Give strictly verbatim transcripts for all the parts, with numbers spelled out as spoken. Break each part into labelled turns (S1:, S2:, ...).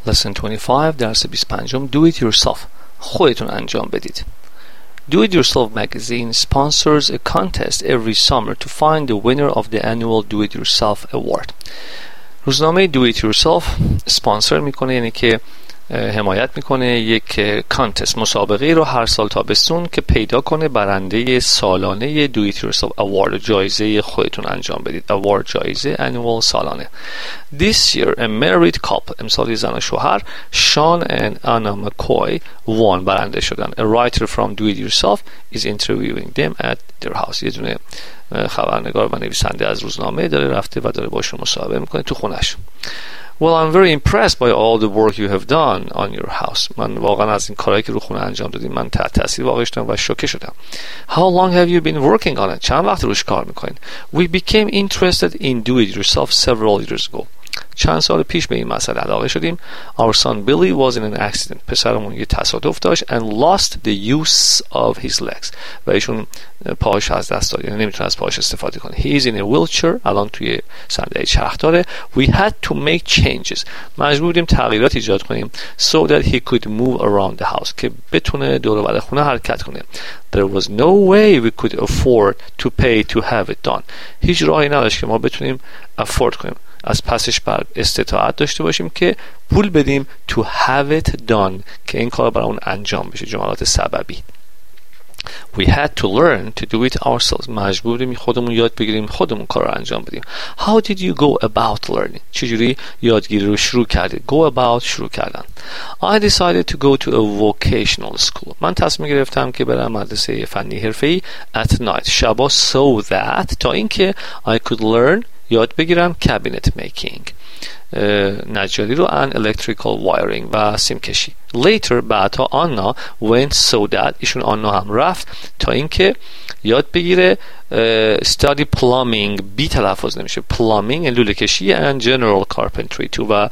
S1: Lesson twenty-five درس بیست و پنج Do it yourself خودتون انجام بدید. Do it yourself magazine sponsors a contest every summer to find the winner of the annual Do it yourself award. روزنامه Do it yourself sponsor میکنه، یعنی که حمایت میکنه یک کانتست، مسابقه رو هر سال تابستون که پیدا کنه برنده سالانه Do it yourself award، جایزه خودتون انجام بدید. award جایزه annual سالانه. This year a married couple، امسال زن و شوهر Sean and Anna McCoy won، برنده شدن. A writer from Do it yourself is interviewing them at their house. یه دونه خبرنگار و نویسنده از روزنامه داره رفته و داره باشون مصاحبه میکنه تو خونه‌شون. Well, I'm very impressed by all the work you have done on your house. من واقعا از این کارهایی که رو خونه انجام دادیم من تحت تاثیر واقع شدم و شوکه شدم. How long have you been working on it? چند وقت روش کار میکنین؟ We became interested in do it yourself several years ago. چند سال پیش به این مسئله علاقه شدیم. Our son Billy was in an accident. پسرمون یه تصادف داشت and lost the use of his legs. و ایشون پاهاش از دست داد، یعنی نمیتونه از پاهاش استفاده کنه. He is in a wheelchair. الان توی صندلی چرخ داره. We had to make changes. مجبور بودیم تغییرات ایجاد کنیم so that he could move around the house، که بتونه دور و بر خونه حرکت کنه. There was no way we could afford to pay to have it done. هیچ راهی نداشت که ما بتونیم afford کنیم، از پسش بر استطاعت داشته باشیم که پول بدیم to have it done، که این کار برای اون انجام بشه. جملات سببی. We had to learn to do it ourselves. مجبوریم خودمون یاد بگیریم خودمون کار رو انجام بدیم. How did you go about learning؟ چجوری یادگیری رو شروع کردید؟ Go about شروع کردن. I decided to go to a vocational school. من تصمیم گرفتم که برم مدرسه فنی حرفه‌ای at night شبا so that تا اینکه I could learn یاد بگیرم cabinet making نجاری رو and electrical wiring و سیم کشی. Later بعدها آنا went so that ایشون آنا هم رفت تا اینکه یاد بگیره study plumbing، بی تلفظ نمیشه، plumbing لوله کشی and general carpentry تو و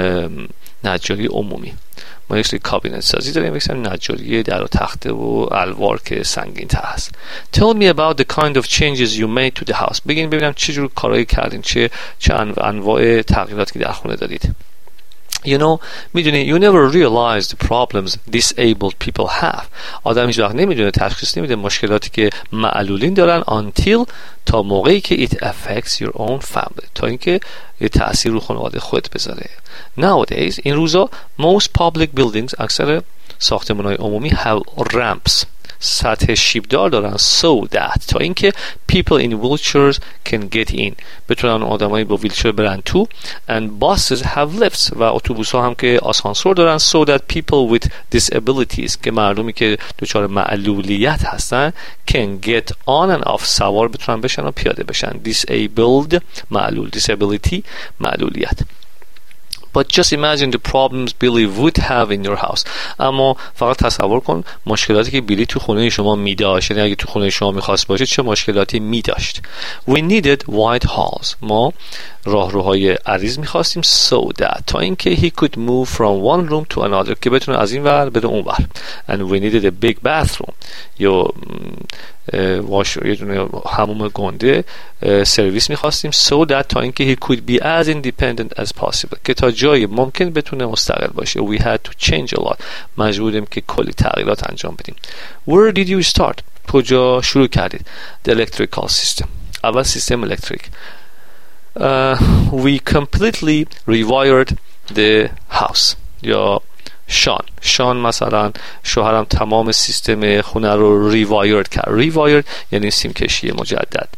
S1: نجاری عمومی. ما یک کابینت سازی داریم، یک نجاری در و تخته و الوار که سنگین تر است. Tell me about the kind of changes you made to the house. بگین ببینم چه جور کارهایی کردین، چه چه انواع تغییراتی که در خونه دادید. You know, میدونی you never realize the problems disabled people have. آدم هیچ وقت نمیدونه، تشخیص نمیده مشکلاتی که معلولین دارن until تا موقعی که it affects your own family، تا اینکه یه تأثیر رو خانواده خودت بذاره. Nowadays این روزا most public buildings، اکثر ساختمان‌های عمومی have ramps، سطح شیبدار دارن so that تا اینکه people in wheelchairs can get in، بتونن آدمایی با ویلچر برن تو. and buses have lifts و اتوبوس ها هم که آسانسور دارن so that people with disabilities، که مردمی که دچار معلولیت هستن can get on and off، سوار بتونن بشن و پیاده بشن. disabled معلول، disability معلولیت. But just imagine the problems Billy would have in your house. اما فقط تصور کن مشکلاتی که بیلی تو خونه شما می داشت، یعنی اگه تو خونه شما میخواست باشه چه مشکلاتی می داشت. We needed wide halls. ما راهروهای عریض میخواستیم so that تا اینکه he could move from one room to another، که بتونه از این ور بره اون ور. And we needed a big bathroom. یا واش یه دونه حموم گنده سرویس میخواستیم so that تا اینکه he could be as independent as possible، که تا جایی ممکن بتونه مستقل باشه. We had to change a lot. مجبوریم که کلی تغییرات انجام بدیم. Where did you start؟ کجا شروع کردید؟ The electrical system. اول سیستم الکتریک. Uh, we completely rewired the house. یا شان شان مثلا شوهرم تمام سیستم خونه رو ریوایرد کرد. ریوایرد یعنی سیم کشی مجدد.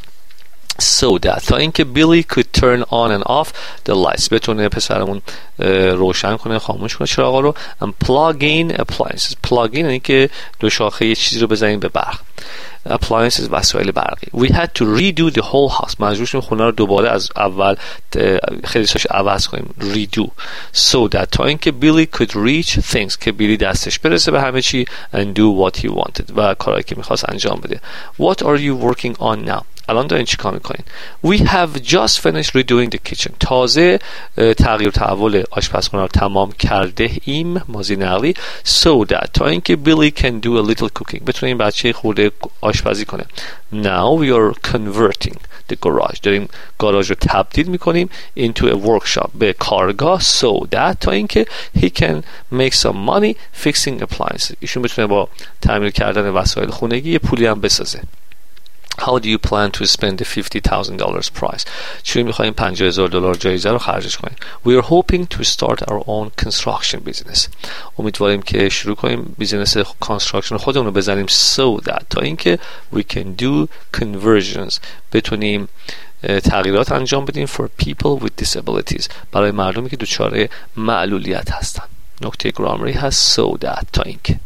S1: so that تا اینکه Billy could turn on and off the lights، بتونه پسرمون روشن کنه خاموش کنه چراغا رو. and plug in appliances. plug in یعنی که دو شاخه یه چیزی رو بزنیم به برق. appliances وسایل برقی. we had to redo the whole house. مجبور شدیم خونه رو دوباره از اول خیلی چیزاش عوض کنیم. redo so that تا اینکه Billy could reach things، که بیلی دستش برسه به همه چی and do what he wanted و کارهایی که میخواست انجام بده. what are you working on now؟ الان دارین چی کار میکنین؟ We have just finished redoing the kitchen. تازه تغییر تحول آشپزخانه رو تمام کرده ایم، ماضی نقلی. so that تا اینکه Billy can do a little cooking، بتونه این بچه خورده آشپزی کنه. Now we are converting. the garage. داریم گاراژ رو تبدیل میکنیم into a workshop به کارگاه so that تا اینکه he can make some money fixing appliances. ایشون بتونه با تعمیر کردن وسایل خونگی یه پولی هم بسازه. How do you plan to spend the fifty thousand dollars prize? چون میخوایم پنجاه هزار دلار جایزه رو خرجش کنیم. We are hoping to start our own construction business. امیدواریم که شروع کنیم بیزینس کانستراکشن خودمون رو بزنیم so that تا اینکه we can do conversions بتونیم تغییرات انجام بدیم for people with disabilities برای مردمی که دچار معلولیت هستن. نکته گرامری هست so that تا اینکه